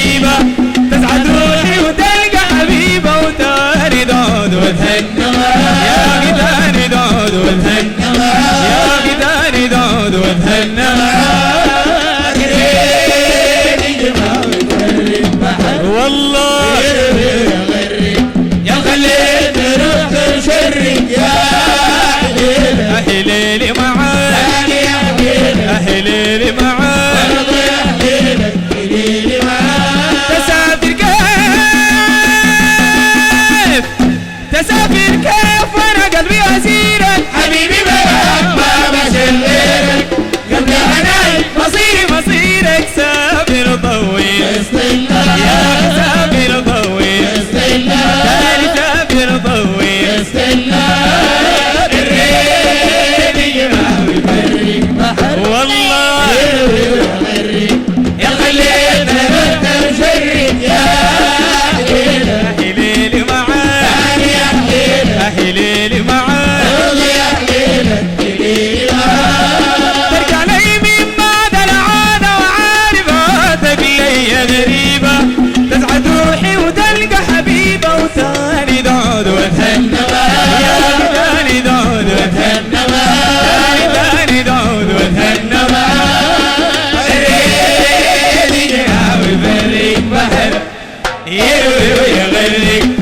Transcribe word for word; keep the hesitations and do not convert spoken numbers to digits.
غريبة تسعد روحي وتلقى حبيبة وتاني دود وتهنى يا قداني دود وتهنى يا قداني دود وتهنى والله يا خليت روح تشرق يا أهلي معاك أهلي معاك تسافر كيف تسافر كيف وانا قلبي اسيرك حبيبي بلاك ما بشر غيرك قلبي حنان مصيري مصيرك سافر طويل يا سافر طويل تاني سافر طويل الريد يجمع ويفرق بحر والله يا خليت نبت مشرق يا أهلي معاك أهلي معاك ترجع لي من بعد العادة وعارف عادك لي غريبة تسعد روحي وتلقى حبيبة وثاني دود وتهنى يا ثاني دود وتهنى ثاني دود وتهنى الريد يجمع ويفرق بحر يروي ويغرق